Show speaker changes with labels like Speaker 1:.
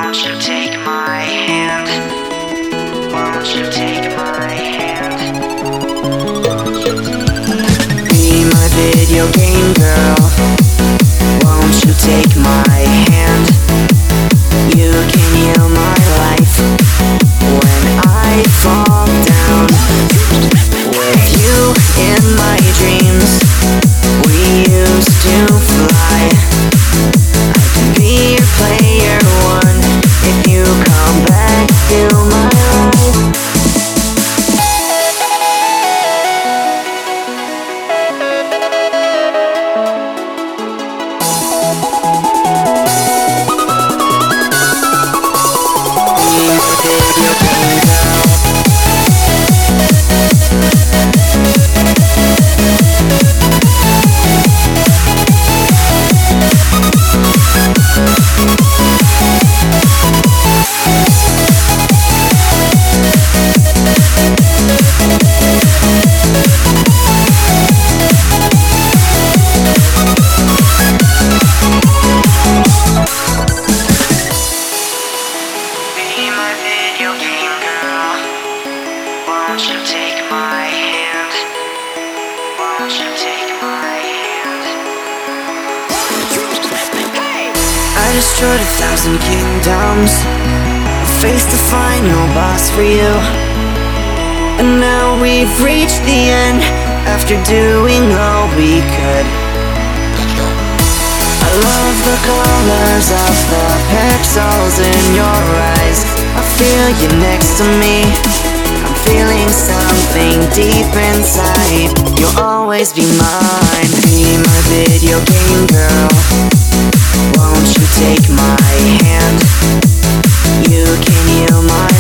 Speaker 1: Won't you take my hand? Won't you take my hand? Be my video game girl. Won't you take my hand? You can heal my life when I fall down. With you in my dreams, we used to fly. I can be your player one if you come back to my life. Video game girl. Be my video game girl. Won't you take my hand? Won't you take my hand? I destroyed 1,000 kingdoms, faced the final boss for you. And now we've reached the end after doing all we could. I love the colors of the pixels in your eyes. I feel you next to me. I'm feeling something deep inside. You'll always be mine. Be my video game girl. Won't you take my hand? You can heal my